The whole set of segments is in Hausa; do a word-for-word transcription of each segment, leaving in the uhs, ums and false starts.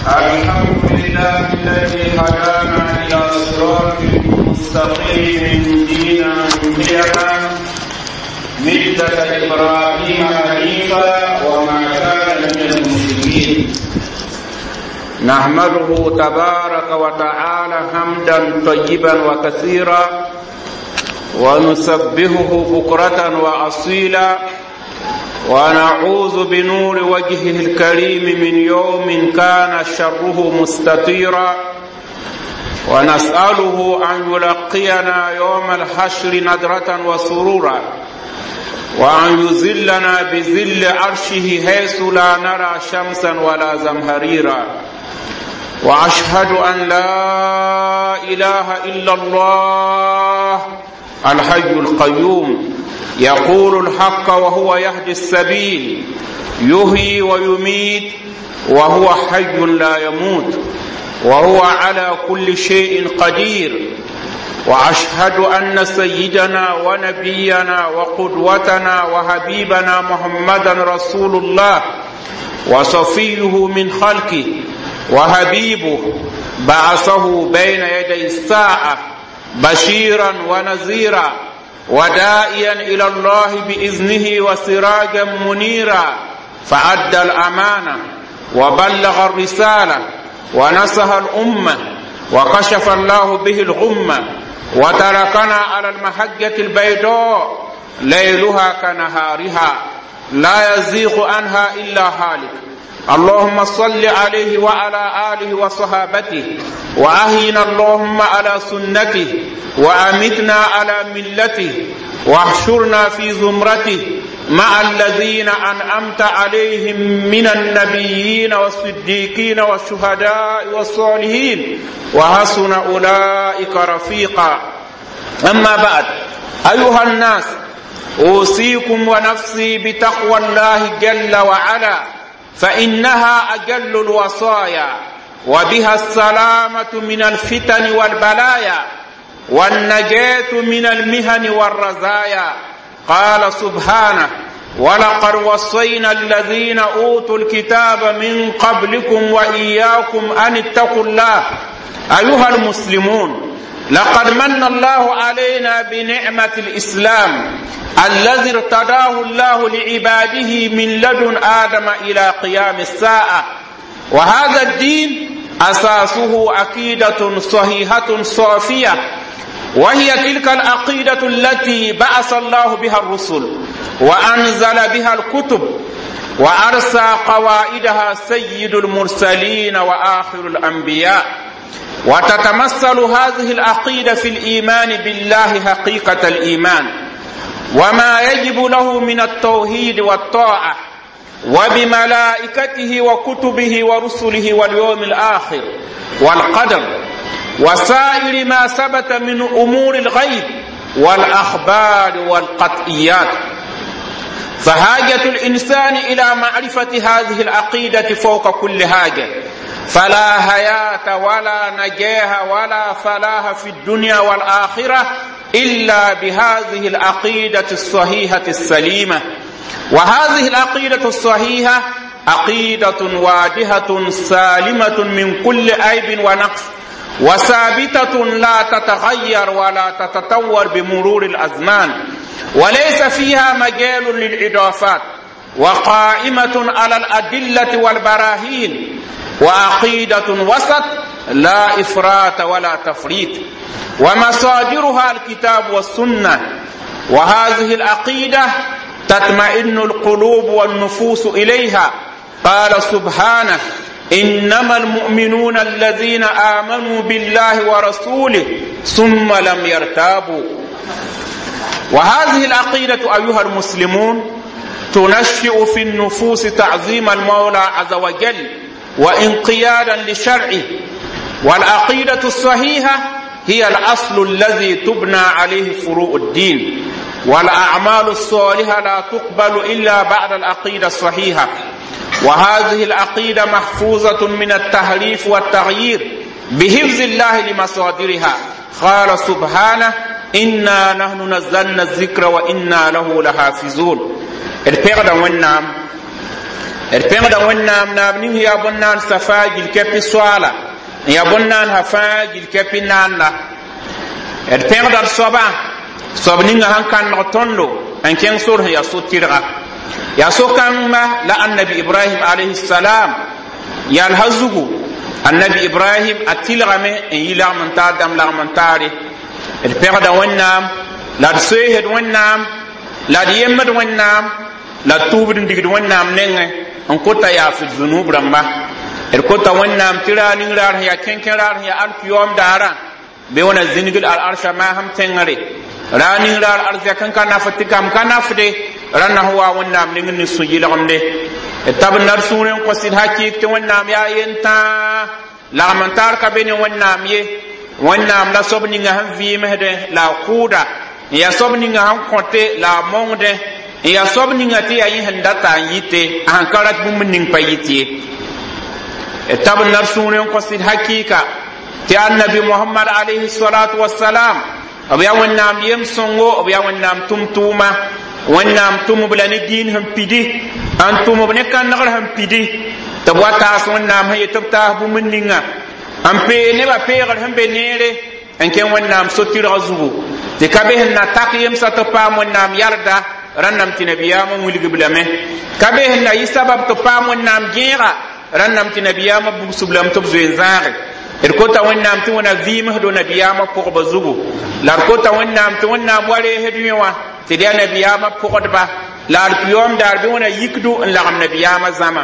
الحمد لله الذي هدانا إلى صراط مستقيم دينا قيما ملة إبراهيم حنيفا وما كان من المشركين. نحمده تبارك وتعالى حمدا طيبا وكثيرا ونسبحه بكرة وأصيلا ونعوذ بنور وجهه الكريم من يوم كان شره مستطيرا ونسأله أن يلقينا يوم الحشر نذرة وسرورا وأن يذلنا بذل عرشه حيث لا نرى شمسا ولا زمهريرا. وأشهد أن لا إله إلا الله الحي القيوم يقول الحق وهو يهدي السبيل يحيي ويميت وهو حي لا يموت وهو على كل شيء قدير. وأشهد أن سيدنا ونبينا وقدوتنا وحبيبنا محمدا رسول الله وصفيه من خلقه وحبيبه بعثه بين يدي الساعة بشيرا ونذيرا وداعيا إلى الله بإذنه وسراجا منيرا. فأدى الأمانة وبلغ الرسالة ونصح الأمة وكشف الله به الغمة وتركنا على المحجة البيضاء ليلها كنهارها لا يزيغ عنها إلا هالك. اللهم صل عليه وعلى آله وصحابته وأحينا اللهم على سنته وأمتنا على ملته واحشرنا في زمرته مع الذين أنعمت عليهم من النبيين والصديقين والشهداء والصالحين وحسن أولئك رفيقا. أما بعد، أيها الناس، أوصيكم ونفسي بتقوى الله جل وعلا فإنها أجل الوصايا وبها السلامة من الفتن والبلايا والنجاة من المهن والرزايا. قال سبحانه: ولقد وصينا الذين أوتوا الكتاب من قبلكم وإياكم أن اتقوا الله. أيها المسلمون، لقد من الله علينا بنعمة الإسلام الذي ارتضاه الله لعباده من لدن آدم إلى قيام الساعة. وهذا الدين أساسه عقيدة صحيحة صافية، وهي تلك العقيدة التي بعث الله بها الرسل وأنزل بها الكتب وأرسى قواعدها سيد المرسلين وآخر الأنبياء. وتتمثل هذه العقيدة في الإيمان بالله حقيقة الإيمان وما يجب له من التوحيد والطاعة، وبملائكته وكتبه ورسله واليوم الآخر والقدر وسائر ما ثبت من أمور الغيب والأخبار والقطعيات. فحاجة الإنسان إلى معرفة هذه العقيدة فوق كل حاجة، فلا حياة ولا نجاح ولا فلاح في الدنيا والآخرة إلا بهذه العقيدة الصحيحة السليمة. وهذه العقيدة الصحيحة عقيدة واضحة سالمة من كل عيب ونقص، وثابتة لا تتغير ولا تتطور بمرور الأزمان، وليس فيها مجال للإضافات، وقائمة على الأدلة والبراهين، وعقيدة وسط لا إفراط ولا تفريط، ومصادرها الكتاب والسنة. وهذه العقيدة تطمئن القلوب والنفوس إليها. قال سبحانه: إنما المؤمنون الذين آمنوا بالله ورسوله ثم لم يرتابوا. وهذه العقيدة أيها المسلمون تنشئ في النفوس تعظيم المولى عز وجل وانقيادا لشرعه. والعقيدة الصحيحة هي الأصل الذي تبنى عليه فروع الدين، والأعمال الصالحة لا تقبل إلا بعد العقيدة الصحيحة. وهذه العقيدة محفوظة من التحريف والتغيير بحفظ الله لمصادرها. قال سبحانه: إنا نحن نزلنا الذكر وإنا له لحافظون. البيغدا والنام d pẽgda wẽnnaam naab ning yaa bõn-naan safaa gil-kɛpɩ soaala n yaa bõn-naan sã fãa gil-kɛpɩ naanda d pẽgda d soaba soab ninga sẽn kãndg tõndo n kẽng sor sẽn yaa so-tɩrga yaa so-kãngba la annabi ibrahim alayhi salam yalha zugu annabi ibrahim a tɩlgame n yi lagm n taar dãmb lagm n taare d pẽgda wẽnnaam la d soeesd wẽnnaam la d yembd wẽnnaam la d tuubd n digd wẽnnaam nengẽ n kota yaafd zunub rãmba d kota wẽnnaam tɩ raa ning raar sẽn yaa kẽn-kẽ raar sẽn yaa alkiyoom daarã be wẽna zĩnigd al arsha maasem tẽngre raa ning raar arzɛk n ka nafd tɩ kam ka nafde rãnna sẽn wa wẽnnaam ning ne sũ-yɩlgemde d tab n nar sũurẽ n kõsd hakɩɩk tɩ wẽnnaam yaa yentã lagm n taar ka be ne wẽnnaam ye wẽnnaam la soab ninga sẽn vɩɩmsdẽ la a kʋʋda n yaa soab ninga sẽn kõte la a mongdẽ n yaa soab ninga tɩ yaa yẽ sẽn data n yɩte a sẽn ka rat bũmb ning pa yɩt ye d tab n nar sũurẽ n kõsd hakɩɩka tɩ annabi mohamad alayhi salatu wasalam b yaa wẽnnaam yem sõngo b yaa wẽnnaam tʋm-tʋʋma wẽnnaam tʋmb la ne diin sẽn pidi n tʋmb ne kãndgr sẽn pidi tɩ b wa taas wẽnnaam sẽn yet b taas bũmb ninga n pee nebã peegr sẽn be neere n kẽ wẽnnaam so-tɩrg zugu tɩ ka be sẽn na tak yemsa tɩ paam wẽnnaam yarda rãnnam tɩ nabiyaamã wilgb lame ka be sẽn na yɩ sabab tɩ paam wẽnnaam gẽega rãnnam tɩ nabiyaamã bugsb lame tɩ b zoe n zãage d kota wẽnnaam tɩ wẽna vɩɩmsdo nabiyaamã pʋgba zugu la d kota wẽnnaam tɩ wẽnnaam wa reesd yẽ wã tɩ d yaa nabiyaamã pʋgdba la d piyoom daar bɩ wẽna yikdu n lagem nabiyaamã zãma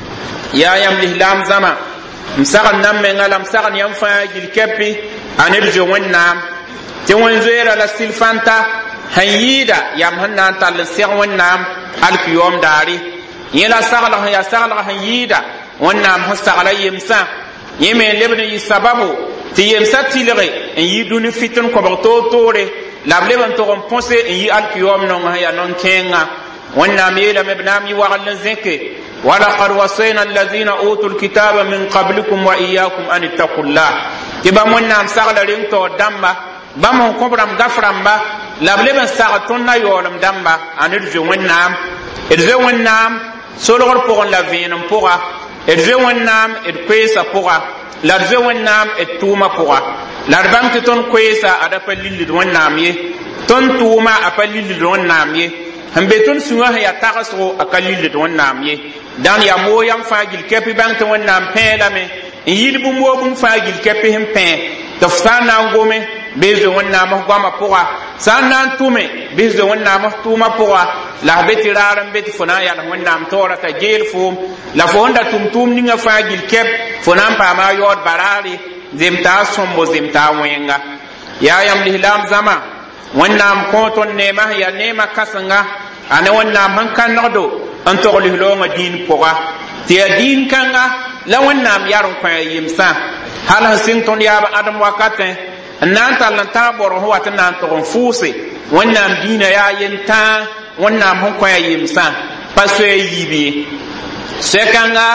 yaa yãmb lislaam zãma m sagl nan menga la m sagl yãmb fãa gil-kɛpɩ a ned zoe wẽnnaam tɩ wẽn-zoeera la silfãnta sẽn yɩɩda yam sẽn na n tall n seg wẽnnaam alkiyoom daare yẽ la saglg sẽn yaa saglg sẽn yɩɩda wẽnnaam sẽn sagla yemsã yẽ me n lebd n yɩ sababu tɩ yemsã tɩlge n yɩ dũni fɩt n kõbg toor-toore la b leb n tog n põse n yɩ alkiyoom nong sẽn yaa non-kẽengã wẽnnaam yeelame b naam yɩ wagl n zẽke walaqad wasayna allazina utu lkitaba min qablikum wa iyakum an ittaqu llah tɩ bãmb wẽnnaam sagla reng taood dãmba bãmb sẽn kõb rãmb gaf rãmba la b leb n sagd tõnd na yaoolem dãmba a ned zoe wẽnnaam d zoe wẽnnaam solgr pʋgẽ la vẽenem pʋga d zoe wẽnnaam d koeesa pʋga la d zoe wẽnnaam d tʋʋmã pʋga la d bãmb tɩ tõnd koeesa a da pa lillid wẽnnaam ye tõnd tʋʋma a pa lillid wẽnnaam ye sẽn be tõnd sũwã sẽn yaa tagsgo a ka lillid wẽnnaam ye dãn yaa moo yam fãa gil-kɛpɩ bãng tɩ wẽnnaam pẽe lame n yɩl bũmb woo bũmb fãa gil-kɛpɩ sẽn pẽe tɩ f sã n na n gome bɩ zoe wẽnnaam f goamã pʋga sã n na n tʋme bɩ zoe wẽnnaam f tʋʋmã pʋga la f be tɩ raar n be tɩ fo na n yals wẽnnaam taoora t'a geel foom la fo sẽn da tʋm-tʋʋm ninga fãa gil-kɛp fo na n paama a yaood baraare zem t'a sõmbo zem t'a wẽnga yaa yãmb lislaam zãma wẽnnaam kõ tõnd neemã sẽn yaa neemã kãsenga a ne wẽnnaam sẽn kãndgdo n tog lislaoongã diin pʋga tɩ yaa diin kãnga la wẽnnaam yar n kõ a yemsã hal sẽn sɩng tõnd yaab adem wakatẽ n na n tall n tãag borg sẽn wat n na n tog n fʋʋse wẽnnaam diinã yaa yentã wẽnnaam sẽn kõ a yemsã pa soɛ yiib ye soɛ-kãnga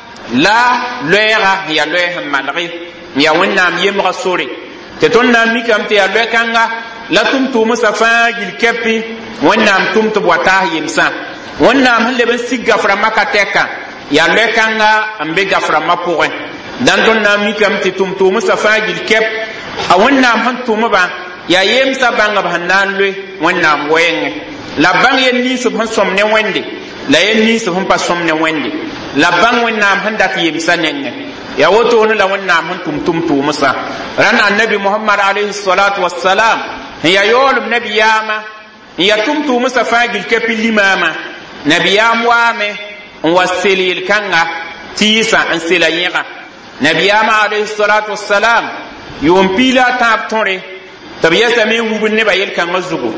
la loɛɛga n yaa loɛɛ sẽn malge n yaa wẽnnaam yemga sore tɩ tõnd na n mikame tɩ yaa loɛ-kãnga la tʋm-tʋʋmsã fãa gil-kɛpɩ wẽnnaam tʋm tɩ b wa taas yemsã wẽnnaam sẽn leb n sig gaf rãmbã ka tɛka yaa loɛ-kãnga n be gaf rãmbã pʋgẽ dãn tõnd na n mikame tɩ tʋm-tʋʋmsã fãa gil-kɛp a wẽnnaam sẽn tʋmba yaa yemsã bãngb sẽn na n loe wẽnnaam wɛɛngẽ la bãng yel ninsb sẽn sõm ne wẽnde la yel ninsb sẽn pa sõm ne wẽnde la bãng wẽnnaam sẽn dat yemsã nengẽ yaa wotone la wẽnnaam sẽn tʋm tʋm-tʋʋmsã rãnd annabi mohamad alayhi salatu wasalam n yaa yaoolem nabiyaamã n yaa tʋm-tʋʋmsã fãa gil-kɛpɩ limaamã nabiyaam waame n wa sel yel-kãnga tɩɩsã n sela yẽga nabiyaamã alayhi salatu wasalam yʋʋm piila a tãab tõre tɩ b yɛsame n wubd nebã yel-kãngã zugu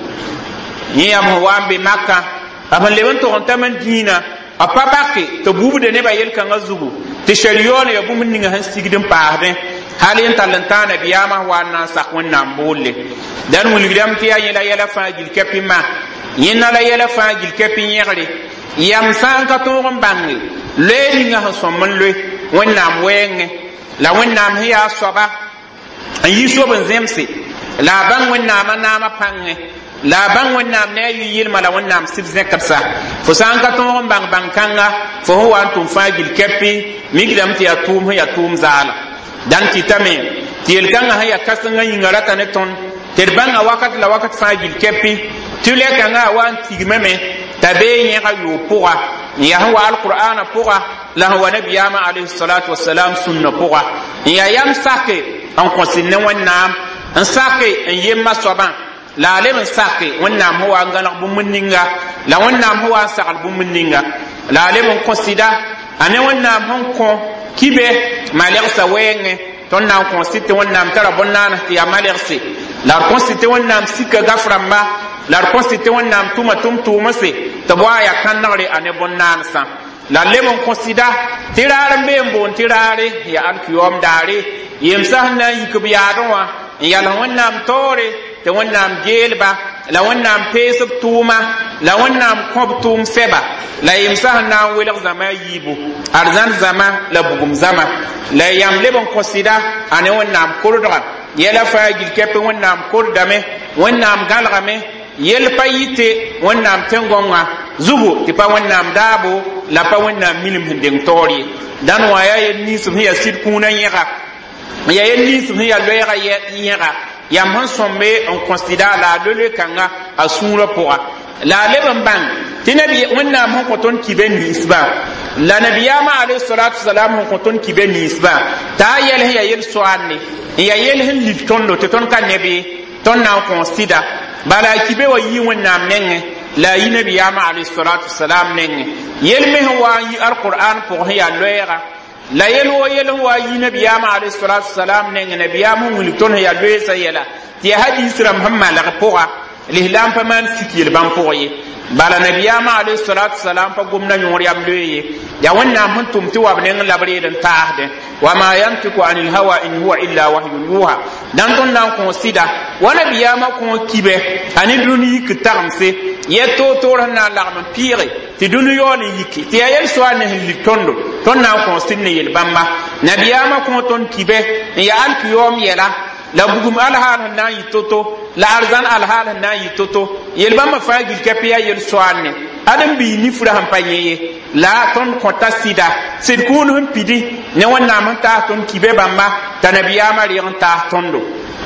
yẽ yam sẽn wa n be maka b sẽn leb n tog n tam n dĩinã a pa bake tɩ b wubda nebã yel-kãngã zugu tɩ shɛr-yaoolã yaa bũmb ninga sẽn sigd n paasdẽ hal yen tall n tãag nabiyaamã wa n na n sak wẽnnaam boolle dãn wilgdame tɩ yaa yẽ la yɛla fãa gil-kɛpɩ ma yẽnna la yɛla fãa gil-kɛpɩ yẽgre yam sã n ka tõog n bãnge loɛɛ ninga sẽn sõm n loe wẽnnaam wɛɛngẽ la wẽnnaam sẽn yaa soaba n yi sob n zẽmse la a bãng wẽnnaamã naamã pãngẽ la bang wannam ne yu yilma la wannam sib zekatsa fo san ka ton bang bang kanga fo ho wan tum fagil kepi migdam ti atum ya tum zala dan ti tame ti el kanga ha ya kasanga yingara tane ton ter banga wakat la wakat fagil kepi tule kanga wan tigmeme tabe nya yu puwa ya huwa alqur'ana puwa la huwa nabiyama alayhi salatu wassalam sunna puwa ya yam sake en consigne wannam en sake en yemma soban la lem sake wannam huwa ngala bu munninga la wannam huwa sakal bu munninga la lem considère ane wannam hon ko kibe maleksa wenge ton na considère wannam tara bonnana ya malekse la considère wannam sika gaframba la considère wannam tuma tum tumase tabwa ya kanare ane bonnana sa la lem considère tirare mbembo tirare ya alkiyom dare yemsa na yikbiyaadwa yalla wannam tore te wannam gelba la wannam pesub tuma la wannam kob tum seba la yemsa na welg zama yibu arzan zama la bugum zama la yam lebon kosida ane wannam kurdra yela faagil kepe wannam kurdame wannam galgame yel payite wannam tengonga zugu ti pa wannam dabo la pa wannam milim hindeng tori dan waya yen nisum hiya sid kuna yega ya yen nisum hiya loyega yega yam han sombe on considère la de le kanga asura poa la leben bang tinabi wannam hon koton kiben nisba la nabiyama alayhi salatu wassalam hon koton kiben nisba ta yel hiya yel soanni ya yel hin liftondo te ton kan nebe ton na considère bala kibe wa yi wannam nenge la yi nabiyama alayhi salatu wassalam nenge yel me wa yi alquran pour hiya loyega la yel wo yel wa yi nabiyama alayhi salatu wassalam nenge nabiyama wuli ton hiya loyesa yela ti hadith ram hamma la poa l'islam pa man sikil ban poye bala nabiyama alayhi salatu wassalam pa gumna nyori am loye ya wannam hun tum ti wabne labre den taade wa ma yantiku anil hawa in huwa illa wahyun yuha dan ton nan consider wa nabiyama ko kibe ani duni ki tarmse yeto tor na larm pire ti duni yoni yiki ti ayel so an li tondo ton nan consider ne yel bamba nabiyama ko ton kibe ya al kiyom yela la bugum al hal na yitoto la arzan al hal na yitoto yel bamba fagil kapiya yel so anne adam bi ni fura han panyeye la ton konta sida sid kun hun pidi ne wannam ta ton kibe bamba tanabiyama ri ta tondo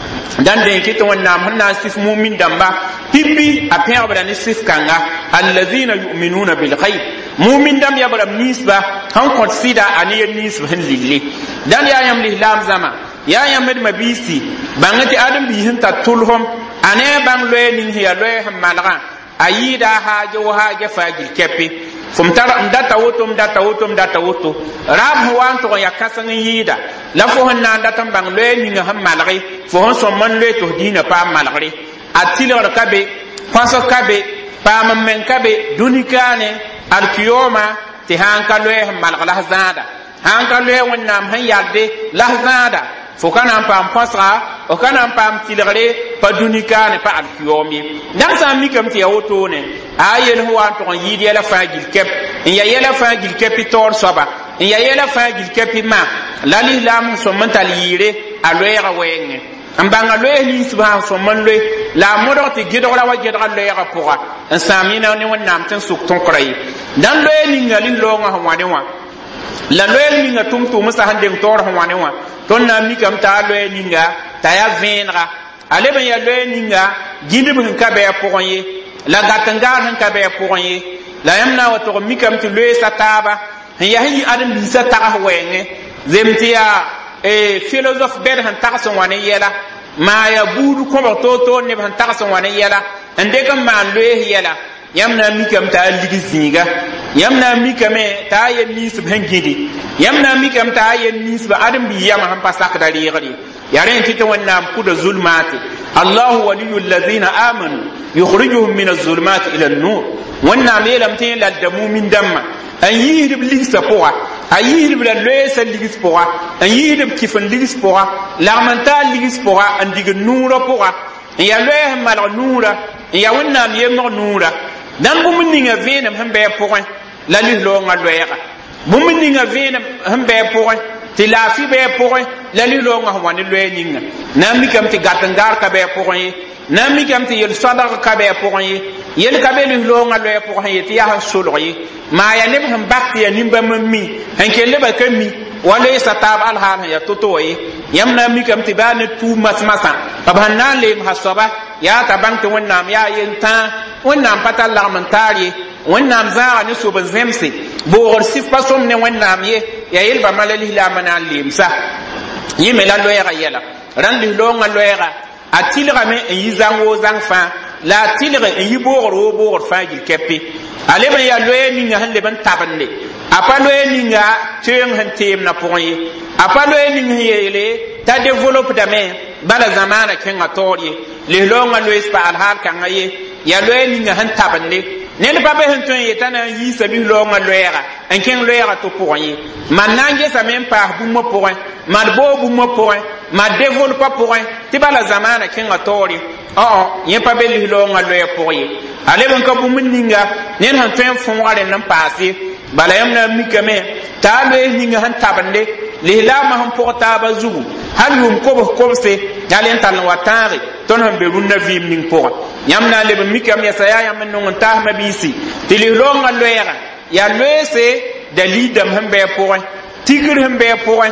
dan den kito wannam hanna sif mu'min damba pippi a pɛɛbra ne sif kanga allazina yu'minuna bil ghaib mu'min dam ya bara nisba han kon sida ani yen nisba hin lille dan ya yam lihlam zama ya yam med mabisi bangati adam bi hin ta tulhum ane bang loye nin hiya loye ham malga ayida haje wa haje fagil kepi fum tara ndata woto ndata woto ndata woto rab huwan to ya kasan yida la fo hanna ndata bang loye nin ham malgi fo hon so man loye to dina pa malgri atilor kabe paso kabe pa men kabe dunikane alkiyoma ti hanka loye ham malgla zada hanka loye wonnam han yadde lahzada fo kana pam pasra o kana pam tilgare pa dunikane pa alkiyomi dan sa mi kam ti yawoto ne ayel ho an to yidi la fagil kep in ya yela fagil kep tor soba in ya yela fagil kep ma la lam so mental yire aloyra wenge ambanga loye ni subhan so man loye la modo ti gidora wa gidora loyra poa en samina ne wonnam tan suk ton kray dan loye ni ngalin lo nga hwane wa la loye ni ngatum tu musa hande tor hwane wa ton na mi kam ta loye ninga ta ya venra ale ben ya loye ninga gindi bin ka be poye la gatanga han ka be poye la yamna wa to mi kam ti loye sataba ya hi adam bi sa ta wenge zemtia e philosophe bed han ta so wane yela ma ya budu ko to to ne han ta so wane yela ande kam ma loye yela yamna mi kam ta ligi zinga yamna mi kame ta yen ni sub hangidi yamna mi kam ta yen ni sub adam bi yama han pasak da rigari yaren tita wannan kuda zulmati allah waliyul ladina amanu yukhrijuhum min az-zulumati ila an-nur wannan melam tin la da mu'min damma an yihib ligsa poa an yihib la lesa ligis poa an yihib kifan ligis poa la manta ligis poa an diga nura poa ya leh mal nura ya wannan yemno nura dan bu mun ninga venam han be poin la li lo nga loyega bu mun ninga venam han be poin ti la fi be poin la li lo nga wani lo ninga na mi kam ti gatangar ka be pour yi na mi kam ti yel sadaka ka be pour yi yel ka be li lo nga lo pour yi ti ya solo yi ma ya ne bam bakti ya nimba mammi han ke le ba kami wala sa tab al hal ya toto yi yamna mi kam ti ba ne tu masmasa taban nan le hasaba ya taban ti wonnam ya yenta wonnam patal la mantari wonnam za ne so ban zemse bo gor sif pasom ne wonnam ye ya yel ba malali la manan limsa yime la loyera yela ran li longa loyera atilga me yi zango zang fa la tilga yi bogor wo bogor fa gil kepi ale ba ya loye ni nga hande ban tabande apa loye ni nga teng han tem na poye apa loye ni nga yele ta develop da me bala zamana kenga toriye li longa loye spa al hal kan ngaye ya loye ni nga han tabande ne ba be han ton yetana yi sabi longa loyera en ken loyera to poye man nange sa même pas bu mo poye man bo bu mo poye ma développe pas pour un tibala zamana kinga tori oh yen pa beli lo nga lo pour yi ale ban ka bu minninga nen han fen fon wale nan passé bala yam na mikame ta lo hinga han tabande li la ma han porta ba zugu hal yum ko bo ko se yalen tan watari ton han be runna vim ning pour yam na le mikame ya saya yam non ta ma bisi ti li lo nga lo era ya lo se dalidam han be pour tigir han be pour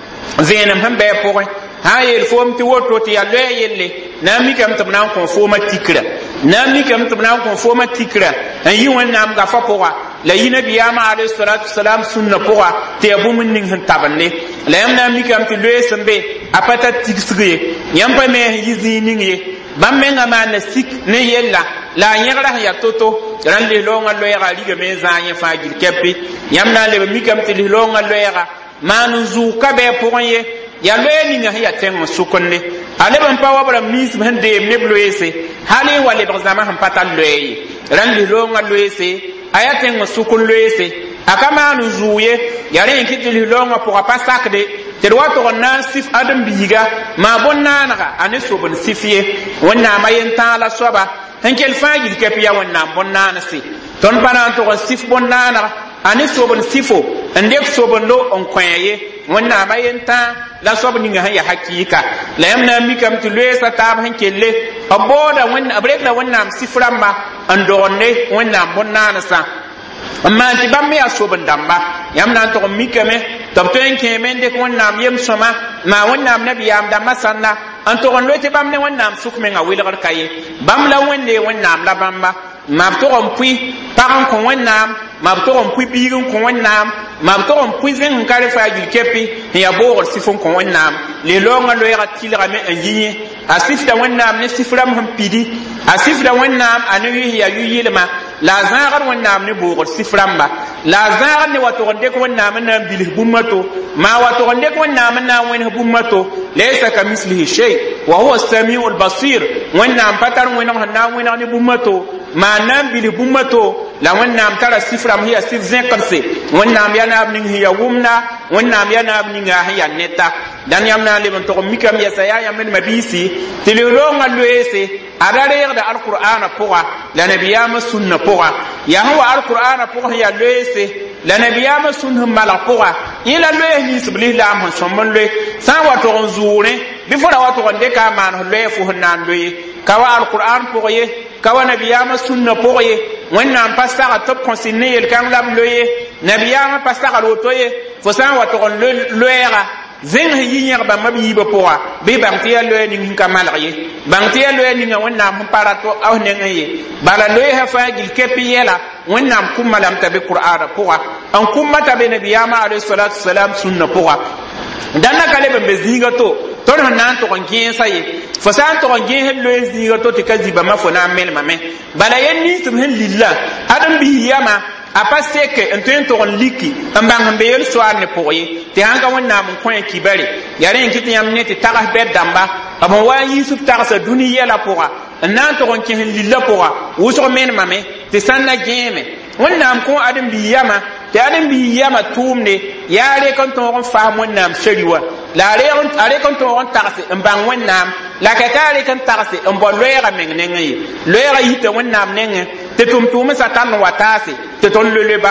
zenam han be pour ha yel fom ti woto ti ya le yelle na mi kam tum nan kon foma tikra na mi kam tum nan kon foma tikra an yi wannan ga fa powa la yi nabi ya ma alayhi salatu wassalam sunna powa te abu mun ning han tabanne la yam na mi kam ti le sembe apata tiksige yam pa me yi zinin ye bam me ngama na sik ne yella la nyagra ya toto ran le lo ngal lo ya liga me zanye fa gil kepi yam na le mi kam ti lo ngal lo ya manu zu ka be poye ya loye ni ya tengo sukonne ale ban pa wabra mis ban de ne bloese hali wale bazama han patal loye ran li lo nga loese aya tengo sukon loese akama nu zuye ya ren kitili lo nga pour pas sakde te do to nan sif adam biga ma bonna naga ane so bon sifie wonna mayen ta la soba hankel faji ke piya wonna bonna na si ton banan to sif bonna naga ane so bon sifo ande so bon lo on kwaye wonna mayen ta la sob ninga ya hakika la yamna mikam tu lesa tab hankelle aboda wonna abrek la wonna siframa andonne wonna bonna na sa amma ti bamme ya soban damba yamna to mikame tab to en kemen de wonna yem soma ma wonna nabi yam damba sanna an to on lote bamne wonna sukme nga wilgar kaye bam la wonde wonna la bamba ma to on pui paran ko wonna ma to on pui bigun ko wonna ma to on pui zen kare fa gil kepi ya bogor sifon ko wonna le longa lo ya tilra me anjinye asifta wonna ne sifram ham pidi asifta wonna anawi ya yuyilma la zagar wonna ne bogor siframba la zagar ne wato onde ko wonna na bil bummato ma wato onde ko wonna na wona bummato laysa kamislihi shay wa huwa as-sami'ul basir wonna patar wonna na wonna ne bummato ma nan bil bummato la wonna tara sifram hiya sif zinqarse wonna yana abnin hiya wumna wonna yana abnin hiya neta dan yamna le mon to mikam ya saya yamen mabisi tililo ngalwese adare da alqur'ana poa la nabiyama sunna poa ya huwa alqur'ana poa ya lwese la nabiyama sunna mala poa ila lwe ni subli la mon somon lwe san wa to nzure bi fora wa to de ka man lwe fu hanan lwe kawa alqur'an poa ye kawa nabiyama sunna poa ye wannan pasara top consigné el kan lam lwe nabiyama pasara lotoye fo san wa to lwera zeng yi nyar ba mabi ba poa be bang tiya lo ni ka malye bang tiya lo ni wonna mun parato aw ne ngaye bala lo ha fa gil kepi yela wonna kum malam tabi qur'ana poa an kum mata be nabiyama alayhi salatu wassalam sunna poa dan na kale be zinga to ton hanan to kon kin saye fo san to kon gen lo zinga to te kaziba ma fo na mel mame bala yenni tum hen lillah adam bi yama apa seke enten to liki ambang mbeyel soar ne poye te hanga wonna mun koy kibare yare en kitin yam ne te taga be damba abon wa yusuf taga sa duniya la poa nan to kon kin lilla poa wuso men mame te sanna geme wonna am ko adam bi yama te adam bi yama tumne yare kan to on fa wonna am shariwa la re on are kan to on taga se ambang wonna la ka tare kan taga se on bo loera men ne ngi loera yite wonna am ne te tum tum sa tan watase te ton le le bamba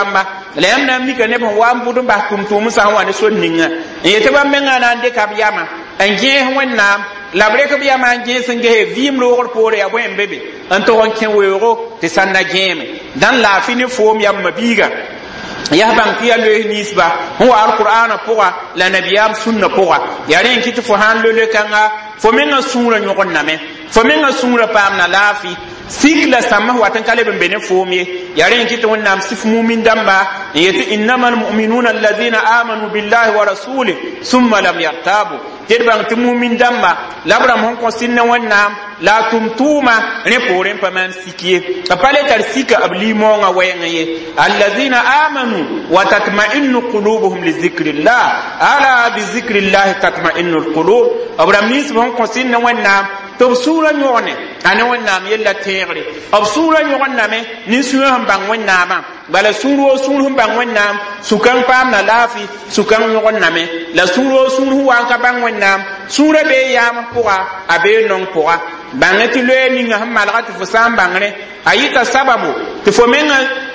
la yam na mi ka ne bon wa budum ba kum tum sa wa ne son ninga e te ba menga na de ka biyama en je wonnam la breke biyama en je senge vim lo gor pore ya boen bebe en to on ken wero te sanna jeme dan la fini fo mi yam mabiga ya ban tiya le nisba huwa alqur'ana poa la nabiyam sunna poa ya ren kiti fo han le kanga fo menga sura nyogon name fo menga sura pam na lafi sikla samah watan kale ben bene fomie ya ren kiti wonnam sif mu'min damba yati innamal mu'minuna alladhina amanu billahi wa rasulihi thumma lam yartabu tedbang ti mu'min damba labram hon ko sinna wonnam la tumtuma ne poren paman sikie apale tar sika abli monga wayenye alladhina amanu wa tatma'innu qulubuhum li dhikrillah ala bi dhikrillah tatma'innu alqulub abram nis hon ko sinna wonnam to sura nyone ane wonnam yella tegre ab sura nyone me ni sura han bang wonnama bala sura sura han bang wonnam sukan pam na lafi sukan nyone me la sura sura wan ka bang wonnam sura be yam poa abe non poa bangati le ni nga malati fo sam bangre ayita sababu to fo menga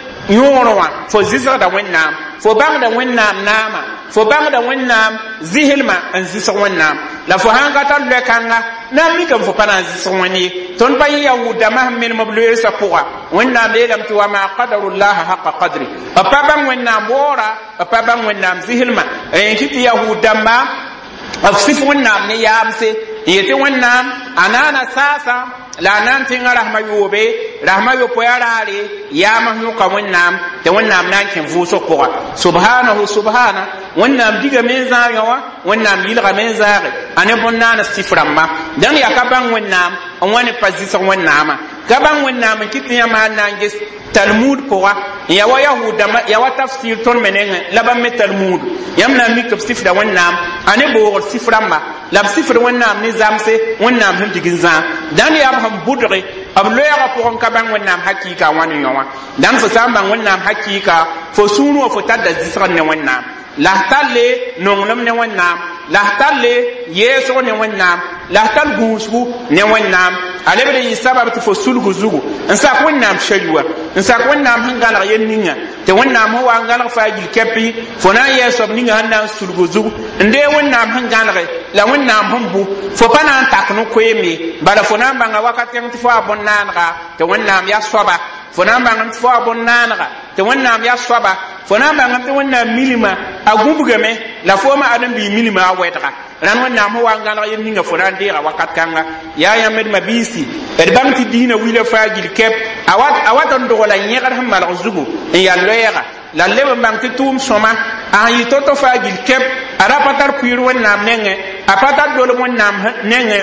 yorwa fo zisa da wonnam fo bang da wonnam nama fo bang da wonnam zihilma an zisa wonnam la fo hanga tan le kanga na mi kam fo pana zisa wonni ton pa yahuda mahmil mablu sa poa wonnam le lam to ma qadarullah haqa qadri papa bang wonnam bora papa bang wonnam zihilma en kiti yahuda ma afsif wonnam ne yamse yete wonnam anana sasa la nan tinga rahma yobe rahma yo poyarare ya mahnu ka wonnam te wonnam nan ken vuso ko subhanahu subhana wonnam diga men zare wa wonnam yilga men zare ane bonna na siframma dan ya ka ban wonnam on woni pasisa wonnama ka ban wonnam kitiya ma nan gis talmud ko wa ya wa yahuda ya wa tafsir ton menen la ban me talmud yamna mi ka sifra wonnam ane bo siframma la sifra wonnam ni zamse wonnam hin digin zan dan ya ham budre ab loya ko on ka ban wonnam hakika wani yawa dan fo samba wonnam hakika fo sunu fo tadda zisran ne wonnam la talle nongnam ne wonnam la talle yeso ne wonnam la tal gusgu ne wonnam alebde yi sabab ti fo sulgu zugu en sa ko wonnam shaywa en sa ko wonnam hangala yenninga te wonnam ho wangala faji kepi fo na yeso ninga handa sulgu zugu nde wonnam hangala la wonnam humbu fo pana takno ko yemi bala fo na banga wakati ti fo abonnanga te wonnam ya soba fo na banga ti fo abonnanga te wonnam ya soba fo na banga te wonnam milima agubugame la fo ma adam bi milima awetaka ran wonnam ho wangala yenninga fo na ndira wakat kanga ya ya med mabisi ed bamti dina wila fajil kep awat awatan dogola nyegar hamal zugu en ya loyega la lebe bamti tum soma a yi toto fajil kep ara patar puir wonnam nenge a patar dolo wonnam nenge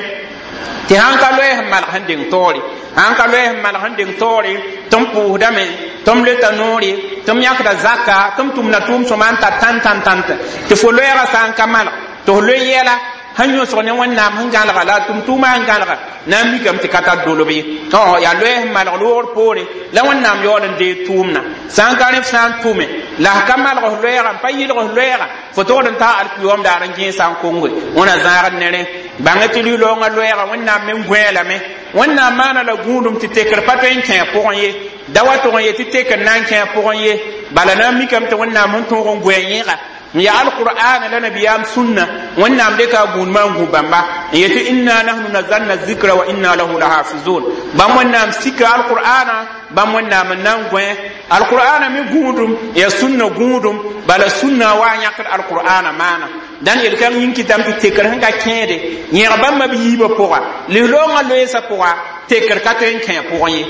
ti hanka loye hamal handing tori hanka loye hamal handing tori tum pu dame tum le tanori tum yakda zakka tum tum na tum soma ta tan tan tan ti fo loyega san kamal to loyela hanyo so ne wonnam hangala la tum tuma hangala na mi kam ti kata dolobe to ya loye mal lor pore la wonnam yolen de tumna san kan san tume la kamal go loye ram payi go loye fo to den ta al kiyom da ran jin san kongo wona zaran nere bangati li lo nga loye wonnam men gwela me wonnam mana la gundum ti teker paten ken poye dawato ye ti teker nan ken poye bala na mi kam to wonnam mon to go gwenyira ya alquran la nabiyam sunna wannam de ka gun man gu bamba yati inna nahnu nazzalna dhikra wa inna lahu lahafizun bam wannam sika alqurana bam wannam nan gwe alqurana mi gudum ya sunna gudum bala sunna wa yakal alqurana mana dan el kan yin kitam ti tekar hanga kede nya bam ma bi ba poa le longa lo esa poa tekar ka ten ken poye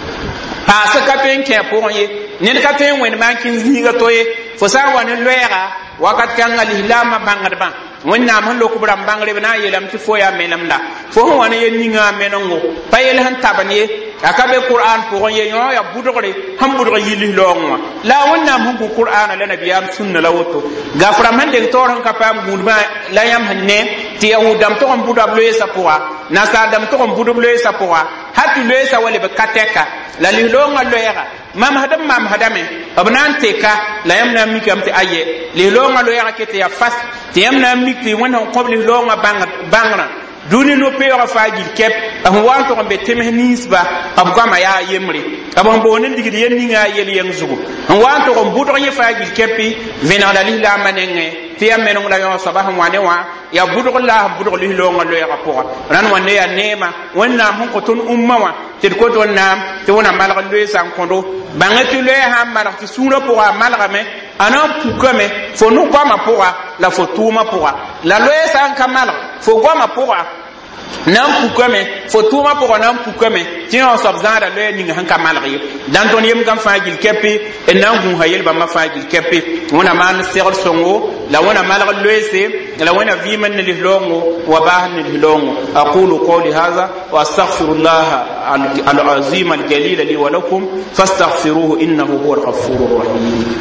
pa sa ka ten ken poye ne ka ten wen man kin zinga toye fo sa wa ne loera wakat kan alihilama bangadba wonna man lo kubram bangre bana yelam ti foya melamda fo wona yen ninga menongo payel han tabanye akabe qur'an ko ye yo ya budore ham budore yili longwa la wonna mun ko qur'an la nabiyam sunna la woto gafra man de toron kapam gudba la yam hanne ti yahudam to on budab lo yesa poa nasadam to on budab lo yesa poa hatu lo yesa wale be kateka la li longa lo yera mam hadam mam hadame abnan teka la yamna mikam ti aye li longa lo yera kete ya fas ti yamna mikti wona ko li longa bang bangra duni no pera fagil kep am wan to be temes nisba ab gama ya yemre ab on bonen digidi yen ninga yel yen zugu am wan to on budo ye fagil kepi vena la lila manenge ti ameno la yo sabah wane wa ya budo la budo li lo ngalo ya rapora ran wane ya nema wonna mun ko ton umma wa ti ko ton nam ti wona malga lo san kondo bangati le ha malga ti sura pour malga me anan pukame fo nu kwa ma pour la fo tuma pour la lo san kamal fo kwa ma pour nan pukame fo tuma pour nan pukame ti on sob zanda le ninga han kamal ri dan ton yem kam fagil kepi en nan gun hayel ba ma fagil kepi wona man ser songo la wona malga lo ese la wona vi man li longo wa bahn li longo aqulu qawli hadha wa astaghfirullah al-azim al-jalil li wa lakum fastaghfiruhu innahu huwal ghafurur rahim.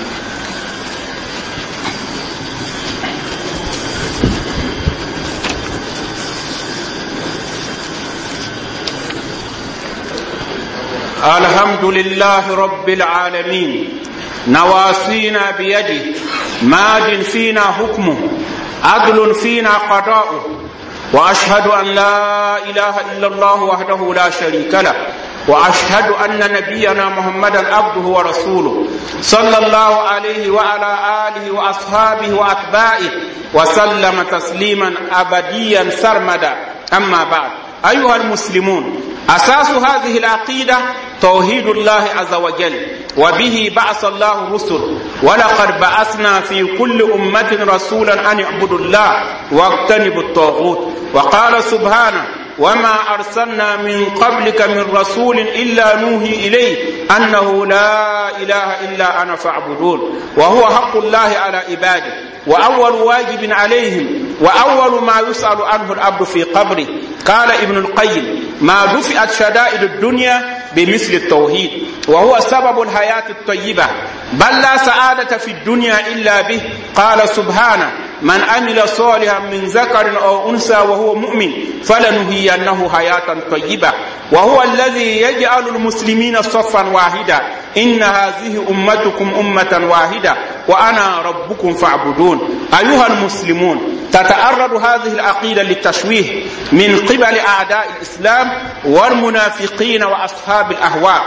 الحمد لله رب العالمين نواصينا بيده ماض فينا حكمه عدل فينا قضاؤه وأشهد أن لا إله إلا الله وحده لا شريك له وأشهد أن نبينا محمدا عبده ورسوله صلى الله عليه وعلى آله وأصحابه وأتباعه وسلم تسليما أبديا سرمدا. أما بعد أيها المسلمون، أساس هذه العقيدة توحيد الله عز وجل، وبه بعث الله الرسل، ولقد بعثنا في كل أمة رسولا أن اعبدوا الله واجتنبوا الطاغوت. وقال سبحانه: وما أرسلنا من قبلك من رسول إلا نوحي إليه أنه لا إله إلا أنا فاعبدون. وهو حق الله على عباده، وأول واجب عليهم، وأول ما يسأل عنه العبد في قبره. قال ابن القيم: ما دفعت شدائد الدنيا بمثل التوحيد، وهو سبب الحياة الطيبة، بل لا سعادة في الدنيا إلا به. قال سبحانه: من عمل صالحا من ذكر أو أنثى وهو مؤمن فلنحيينه حياة طيبة. وهو الذي يجعل المسلمين صفا واحدا، إن هذه أمتكم أمة واحدة وأنا ربكم فاعبدون. أيها المسلمون، تتعرض هذه العقيدة للتشويه من قبل أعداء الإسلام والمنافقين وأصحاب الأهواء،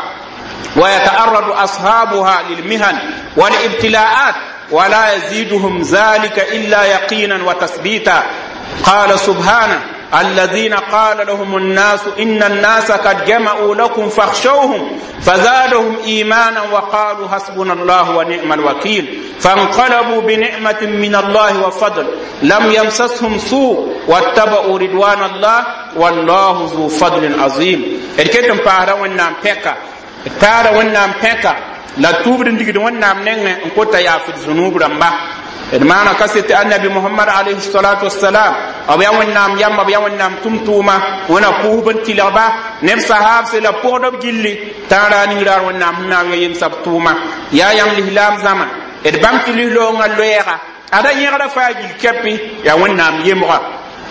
ويتعرض أصحابها للمهن والابتلاءات، ولا يزيدهم ذلك إلا يقينا وتثبيتا. قال سبحانه: الذين قال لهم الناس إن الناس قد جمعوا لكم فاخشوهم فزادهم إيمانا وقالوا حسبنا الله ونعم الوكيل. فانقلبوا بنعمة من الله وفضل لم يمسسهم سوء واتبعوا رضوان الله والله ذو فضل عظيم. الكتم بارا ونام بكا بارا ونام بكا لا توبر نديك ونام نعم نكوتا يافد ذنوب رمبا. المعنى كسيت النبي محمد عليه الصلاة والسلام أو يوم نام يوم أو يوم نام تمتوما ونقوه بنتلابا نفس هاب سلا بودب جلي تارا نيرار ونام نام يوم سبتوما يا يوم لهلام زمان إدبام تليلون اللويرا هذا يغرى فاجل كبي يا ونام يمغا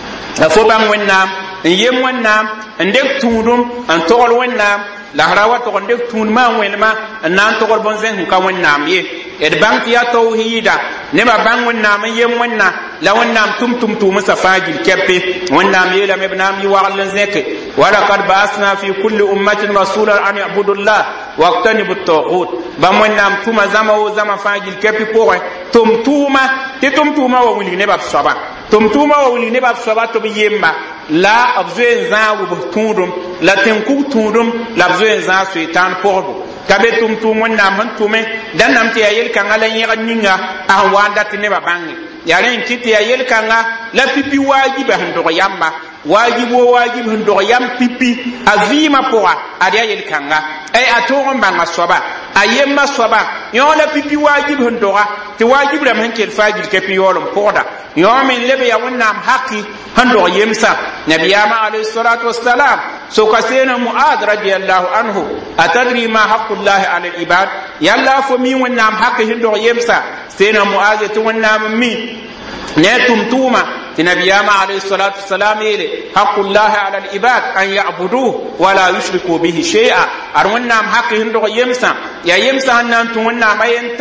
فوبان ونام يم ونام عندك تودم أن تقول ونام lahrawa to gonde tun ma welma nan to gol bonzen ka wonnam ye ed bank ya tauhida ne ba bang wonnam yem wonna la wonnam tum tum tum safajil keppe wonnam ye la mebnam yi waral zeke wala qad ba'athna fi kulli ummatin rasulan an ya'budu allah waqtanibu at-taghut ba wonnam tuma zama o zama fajil keppe ko tum tuma te tum tuma wa wuli ne ba saba tum tuma wa wuli ne ba saba to bi yemba la abzoen za wo tundum la tenku tundum la abzoen za shaitan pordo kabe tum tum wonna man tume dan nam te yel kan ala yega ninga a wanda tine ba bangi yaren kiti yel kan la pipi wajiba hando yamba wajibo wajib hando yam pipi azima poa adia yel kan ay atoron banga soba ayemma soba yola pipi wajib hando ti wajib ram hankel fajil ke pi yolum poda yomin lebe ya wonnam haqi hando yemsa nabiyama alayhi salatu wassalam so kasena muad radiyallahu anhu atadri ma haqqullahi ala al-ibad yalla fo mi wonnam haqi hando yemsa sena muad to wonnam mi ne tumtuma nabiyama alayhi salatu wassalam ile haqqullahi ala al-ibad an ya'buduhu wa la yushriku bihi shay'a ar wonnam haqi hando yemsa ya yemsa nan to wonnam ayenta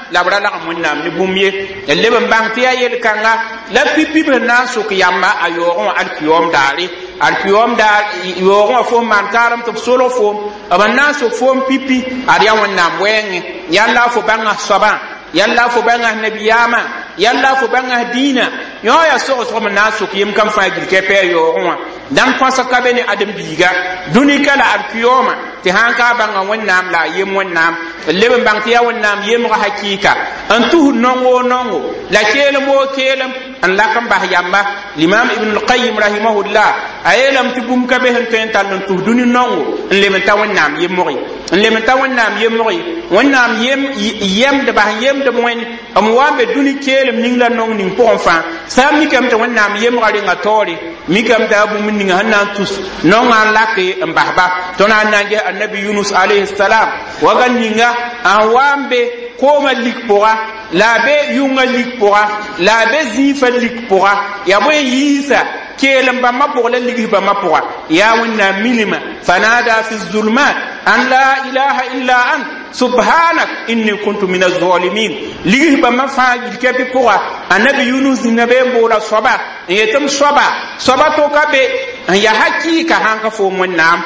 la bra la wẽnnaam ne bũmb ye d leb n bãng tɩ yaa yel-kãnga la pipi b na n sʋk yamba a yaoogẽ wã alkiyoom daare alkiyoom daar yaoogẽ wã foom maan kaarem tɩ b solg foom b n na n sʋk foom pipi ad yaa wẽnnaam wɛɛngẽ yãlla fo bãnga soabã yalla fo bãnga nabiyama yalla fo bãnga diina yõ ya sogsg m na n sʋk yem kam fãa gil kɛpɛ a yaoogẽ wã dãn kõasa ka be ne ãdem-biiga dũnika la alkiyoomã tɩ sãn ka bãnga wẽnnaam la a yem wẽnnaam leb n bãng tɩ yaa wẽnnaam yemga hakɩɩka n tus nongo wo nongo la keelem woo keelem n lak n bas yamba limam ibn alqayim rahimahullah a yeelame tɩ bũmb ka be sẽn tõe n tall n tus dũni nongo n leb n ta wẽnnaam yemge n leb n ta wẽnnaam yemge wẽnnaam yemd bas yemd m wẽnd m wa n be dũni keelem ning la nong ning pʋgẽ fãa sã n mikame tɩ wẽnnaam yemga renga taoore mikame t'a bũmb ninga sẽn na n tus nongã n lake n basba tõnd sã n na n ges annabi yunus alayhi salam waga ninga n wa n be kooma lik pʋga la a be yʋnga lik pʋga la a be zĩifa lik pʋga ya bõe yiisa keelem bãmba pʋg la ligs bãmba pʋga yaa wẽnnaam milima fanada fi zulmat an la ilaha illa ant subhanak inni kuntu min azalimin ligs bãmba fãa gil kɛpɩ pʋga annabi yunus ninga be n boora soaba n yetɩm soaba soaba to ka be n ya hakɩɩka sãn ka foom wẽnnaam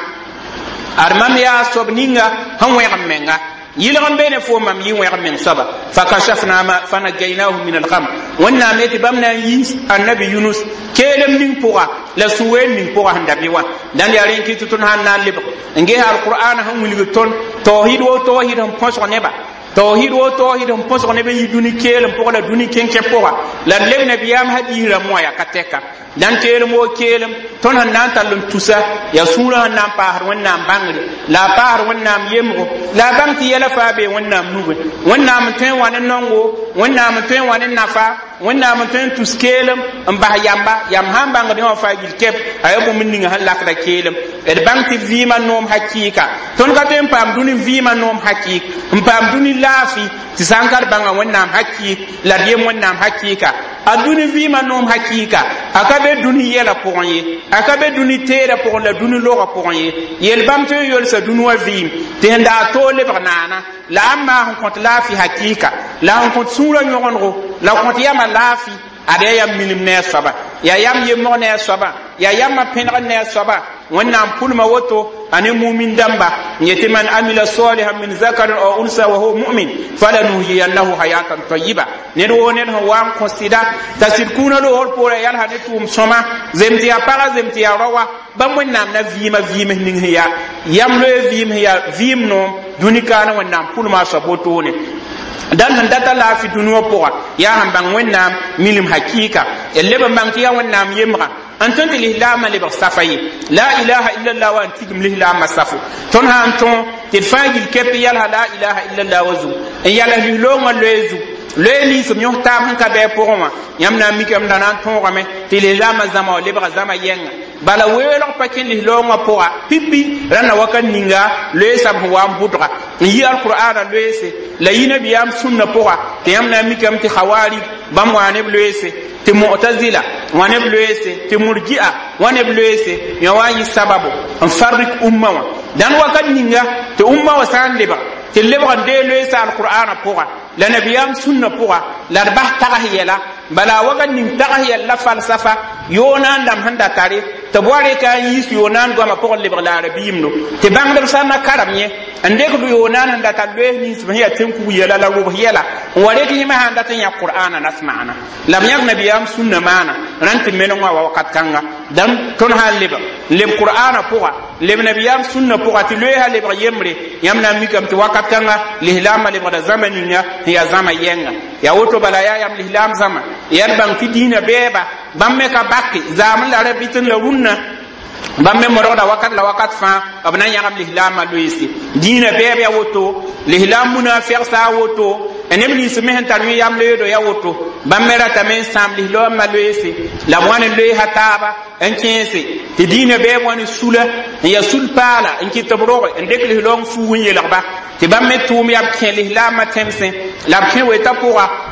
ad mam yaa soab ninga sẽn wẽgem menga yɩlg n be ne fo mam yɩ wẽg meng soaba fa kashafna ma fa najaynahu min algham wẽnnaam ye tɩ bãmb na n yiis annabi yunus keelem ning pʋga la sũ-ween ning pʋga sẽn da be wã dãnd yaa rẽn kɩ tɩ tõnd sãn na n lebg n ges alqur'ana sẽn wilg tõnd tawhid wo tawhid sẽn põsg neba tawhid wo tawhid sẽn põsg neb n yɩ dũni keelem pʋga la dũni kẽn-kẽ pʋga la d leb nabiyaam hadiis rãmb wã yaa ka tɛka dan keelem wo keelem tõnd sẽn na n tall n tusa yaa sũurã sẽn na n paasd wẽnnaam bãngre la a paasd wẽnnaam yemgo la a bãng tɩ yɛla faa bee wẽnnaam nugẽ wẽnnaam n tõe n wa ne nongo wẽnnaam n tõe n wa ne nafa wẽnnaam n tõe n tus keelem n bas yamba yam sãn bãngd ne wã faa gil kɛp a yaa bũmb ninga sẽn lakda keelem d bãng tɩ vɩɩmã noom hakɩɩka tõnd ka tõe n paam dũni vɩɩmã noom hakɩɩk n paam dũni laafɩ tɩ sã n ka d bãnga wẽnnaam hakɩɩk la d yem wẽnnaam hakɩɩka a dũni vɩɩmã noom hakɩɩka a ka be dũni yɛla pʋgẽ ye a ka be dũni teera pʋgẽ la dũni logã pʋgẽ ye yel bãmb tɩ n yolsa dũni wã vɩɩm tɩ sẽn daa toog lebg naana la a n maa sẽn kõt laafɩ hakɩɩka la sẽn kõt sũurã yõgenego la kõt yama laafɩ ad yaa yam milim ne a soaba yaa yam yembg ne a soaba yaa yamã pẽneg ne a soaba wẽnnaam pʋlma woto a ne mumin dãmba n yetɩ man amila salihan min zakarin aw unsa wa huwa mumin falanuhyiyannahu hayatan tayiba ned woo ned sẽn wa n kõ sɩda t'a sɩd kũunã loogr poorã yalsa ne tʋʋm sõma zem tɩ yaa pagã zem tɩ yaa raoa bãmb wẽnnaam na vɩɩmã vɩɩms ning sẽn yaa yam loe vɩɩm sẽn yaa vɩɩm noom dũni-kaanã wẽnnaam pʋlma a soab wotone dan sẽn data laafɩ dũni wã pʋga yaa sẽn bãng wẽnnaam milim hakɩɩka d leb n bãng tɩ yaa wẽnnaam yemga n tõnd tɩ lislaamã lebg safa ye la ilaha illallah wa n tigm lislaamã safo tõnd sã n tõog tɩ d fãa gil kɛp yalsa la ilaha illallah wa zug n yals lisloongã loe zug loe ninsem yõs taab sẽn ka bɩ a pʋgẽ wã yãmb na n mikame da na n tõogame tɩ lislaamã zãma wa lebga zãma yɛnga bala weelg pa kẽ lisloongã pʋga pipi rãnna wakat ninga loeesame sẽn wa n bʋdga n yi alqur'ana loeese la yi nabiyaam sũnna pʋga tɩ yãmb na n mikame tɩ xawaarib bãmb waa neb loeese tɩ mu'tazila wa neb loeese tɩ murji'a wa neb loeese yã wa n yɩ sababu n farrik umma wã dãn wakat ninga tɩ umma wã sã n lebg tɩ lebg n dee loeesa alqur'ana pʋga la nabiyaam sũnna pʋga la d bas tags yɛla bala wakat ning tags yɛl la falsafa yoonaan dãmb sẽn da tare tɩ boare ka n yiis yoonaan goamã pʋgẽ lebg la a rabiimdo tɩ bãngdb sã n na karem yẽ n dɩkd yoonaan sẽn dat a loees nins sẽn yaa tẽn-kug yɛla la rʋbs yɛla n wa rek yẽmã sãn dat n yã qur'ana nas maana la b yãk nabiyaam sũnna maana rãn tɩ meneg wã wa wakat kãnga dãn tõnd sã n lebg n leb qur'ana pʋga leb nabiyaam sũnna pʋga tɩ loeesã lebg yembre yãmb na n mikame tɩ wakat kãnga lislaamã lebgda zãma ninga sẽn yaa zãma yɛnga yaa woto bala yaa yam lislaam zãma yaa d bãng tɩ diinã bɛɛba bãmb me ka bake zaam la ra bɩt n la rũnnã bãmb me modgda wakat la wakat fãa b na n yãgem lislaamã loeese diinã bɛɛb ya woto lislaam munafɩgsa a woto neb nins me sẽn tar yam loeedo ya woto bãmb me ratame n sãam lislaamã loeese la b wa ne loeesa taaba n kẽese tɩ diinã bɛɛb wa ne sula n ya sul paala n kɩt b roge n dɩk lislaam fuug n yelgba tɩ bãmb me tʋʋm yaa b kẽ lislaamã tẽmsẽ la b kẽ weta pʋga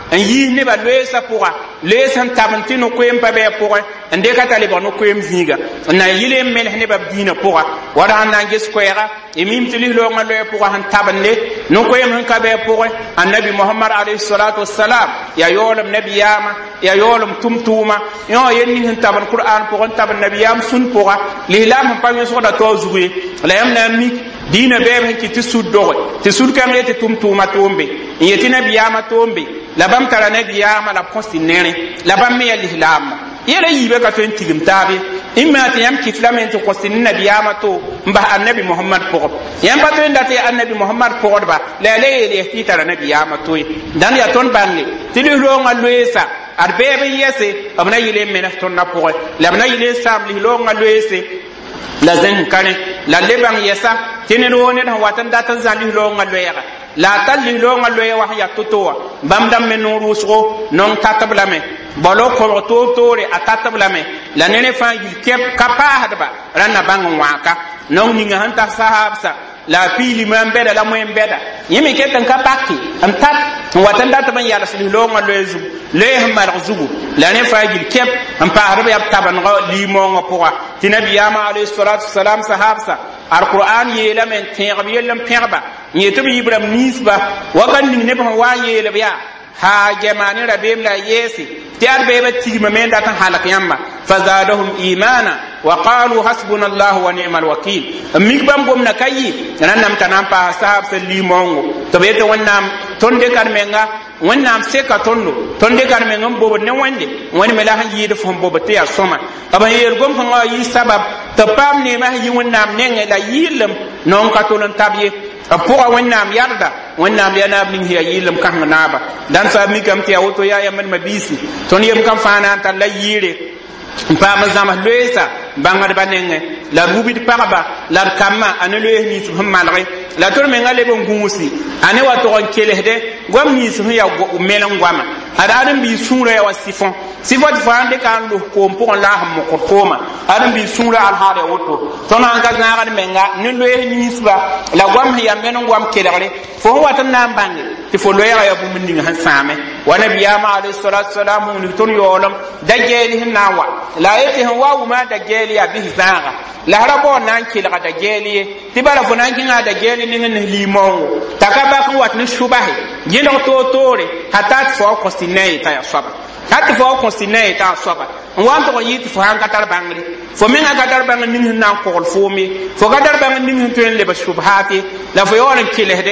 n yiis nebã loeesã pʋga loees sẽn tab n tɩ no-koeem pa bɩa pʋgẽ n dɩka t'a lebg no-koeem zĩiga n na n yɩl n mels nebã b diinã pʋga wala sẽn na n ges koɛɛga y mim tɩ lislooongã loɛ pʋga sẽn tabende no-koeem sẽn ka bɩa pʋgẽ annabi mohamad alayhi salatu wasalam yaa yaoolem nabiyaamã yaa yaoolem tʋm-tʋʋma yõ yel ning sẽn tab n qur'an pʋgẽ n tab n nabiyaam sũn pʋga lislaam sẽn pa yõsgda tao zug ye la yãmb na n mik diinã bɛɛb sẽn kɩ tɩ sud doge tɩ sud-kãng ye tɩ tʋm-tʋʋma tʋʋmbe n yet tɩ nabiyaamã tʋʋmbe la bãmb tara nabiyaamã la b kõs tɩ nẽrẽ la bãmb me yaa lislaamã yɛla yiibã ka tõe n tigim taabe n maa tɩ yãmb kɩt lame tɩ kõs tɩ ne nabiyaamã to n bas annabi mohamad pʋgb yãmb pa tõe n dat yaa annabi mohamad pʋgdba la ya la yeel yas tɩ y tara nabiyaamã to ye dãnd yaa tõnd bãnge tɩ lislaoongã loeesa ad bɛɛb n yɛse b na yɩl n menes tõndã pʋgẽ la b na yɩl n saam lislaoongã loeese la zẽng kãre la le bãng yɛsa tɩ ned woo ned sẽn wat n dat n zã lislaoongã loɛɛga la a tar lislaoongã loɛɛ wa sẽn yaa to-to wã bãmb dãmb me noor wʋsgo nong tatb lame balo kõbg toor-toore a tatb lame la ned fãa yil kɛp ka paasdba rãnd na bãng n wãaka nong ninga sẽn tar sahaabsa la a piili mam bɛda la moẽ bɛda yẽ me ket n ka pake n tat n wat n datb n yals lislaoongã loɛ zugu loɛ sẽn malg zugu la ne fãa yil kɛp n paasdb yaa b tabnega liimoongã pʋga tɩ nabiyaamã alayhi salatu wasalam sahaabsa alqur'an yeelame n tẽeg b yell n pẽgba n yetɩ b yibrame niisba wakat ning neb sẽn wa n yeelb yaa haa gɛma ne rabeem la a yɛɛse tɩ ad beebã tigma me n dat n halk yãmba fa zadahum imana wa qalu hasbuna allah wa ni'mal wakil n mik bãmb gomna ka yɩ rãnnam t'a na n paasa sahabsã liimoongo tɩ b yetɩ wẽnnaam tõnd dekad menga wẽnnaam seka tõndo tõnd dekad meng n bobd ne wẽnde wẽnd me la sẽn yɩɩd f sẽn bobd tɩ yaa sõma b sẽn yeel gom sẽn wa yɩ sabab tɩ b paam neemã sẽn yɩ wẽnnaam nengẽ la yɩɩllem non ka tol n tab ye b pʋga wẽnnaam yarda wẽnnaam yaa naab ning yaa yɩɩllem kãseng naaba dãn soab mikame tɩ yaa woto yaa yamdmã biisi tõnd yem kãn fãa na n tar la yɩɩre n paam n zãms loeesa bãngdbã nengẽ la d rubd pagba la d kambã a ne loees nins sẽn malge la tõr mengã leb n gũusi a ne wa tog n kelsde goam nins sẽn yaa melen goama ad ãdem-biig sũurã yaa wa sɩfõ sɩfã tɩ fãa n dɩka n los koom pʋgẽ la sẽn mokd kooma ãdem-biig sũurã alhaal ya woto tõnd sãn ka zãagd menga ne loees ninsba la goam sẽn yaa men n goam kelgre fo sẽn wat n na n bãnge tɩ fo loɛɛga yaa bũmb ning sẽn sãame wa nabiyaamã alayhi salatu wasalam sẽn ning tõnd yaoolem da gɛɛl sẽn na n wa la a yetɩ sẽn wa wʋma da gɛɛl yaa bɩs zãaga la ra bao na n kelga da gɛɛl ye tɩ bala fo na n kẽnga da gɛɛl ning n nes liimoongo t'a ka bak n wat ne sʋbase gẽneg toor-toore ha ta tɩ fo wa kõs tɩ ne a yeta yaa soaba ha tɩ fo wa kõs tɩ ne a yeta yaa soaba n wa n tog n yɩ tɩ fo sãn ka tar bãngre fo menga ka tar bãng ning sẽn na n kogl foom ye fo ka tar bãng ning sẽn tõe n leb sʋbsaat ye la fo yaool n kelsde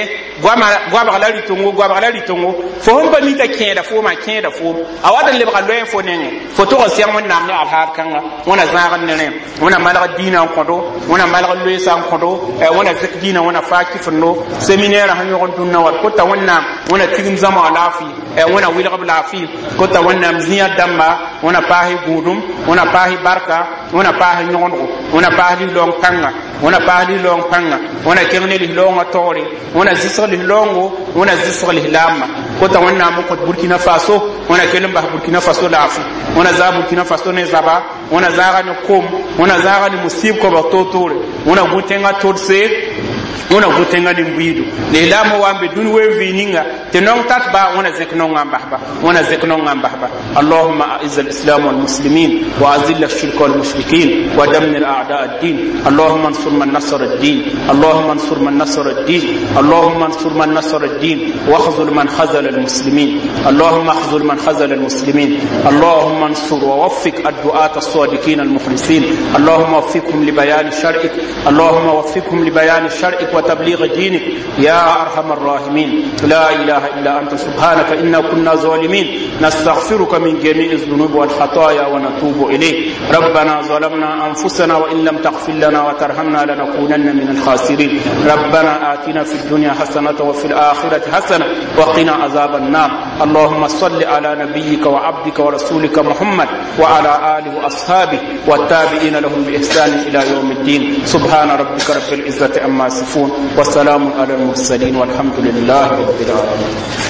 goabg la rɩ-tʋngo goabg la rɩ-tʋngo fo sẽn pa mita kẽeda foomã kẽeda foom a wat n lebga loɛ fo nengẽ fo tog n sɛg wẽnnaam ne alhaal kãnga wẽna zãagd ne rẽ wẽna malg diinã n kõdo wẽna malg loeesã n kõdo wẽna zẽk diinã wẽna faa kɩfendo seminɛɛrã sẽn yõg n dũnna wat kota wẽnnaam wẽna tigim zãma laafɩ wẽna wilgb laafɩ kota wẽnnaam zĩyã dãmba wẽna paasy gũudum wẽna paasy barka wẽna paasy yõgdgo wẽna paas lislaoong pãnga wẽna paas lislaoong pãnga wẽna kẽng ne lislaoongã taoore wẽna zɩsg lislaoongo wẽna zɩsg lislaambã kota wẽnnaam n kõt burkina faso wẽna kell n bas burkina faso laafɩ wẽna zaag burkina faso ne zaba wẽna zaaga ne kom wẽna zaaga ne musɩɩb kobg toor-toore wẽna gũ tẽngã todse wẽna gũ tẽngã nin-buiidu lislaam wa n be dũni wen vɩɩ ninga tɩ nong tat ba wẽna zẽk nongã n basba wẽna zẽk nongã n basba allahuma aiz alislam walmuslimin wa azil الشرك والمشركين ودمر أعداء الدين اللهم انصر من نصر الدين اللهم انصر من نصر الدين اللهم انصر من نصر الدين واخذل من خذل المسلمين اللهم اخذل من خذل المسلمين اللهم انصر ووفق الدعاة الصادقين المخلصين اللهم وفقهم لبيان شرعك اللهم وفقهم لبيان شرعك وتبليغ دينك يا أرحم الراحمين لا إله إلا أنت سبحانك إنا كنا ظالمين نستغفرك من جميع الذنوب والخطايا ونتوب إليك ربنا ظلمنا أنفسنا وإن لم تغفر لنا وترحمنا لنكونن من الخاسرين ربنا آتنا في الدنيا حسنة وفي الآخرة حسنة وقنا عذاب النار اللهم صل على نبيك وعبدك ورسولك محمد وعلى آله وأصحابه والتابعين لهم بإحسان إلى يوم الدين سبحان ربك رب العزة عما يصفون وسلام على المرسلين والحمد لله رب العالمين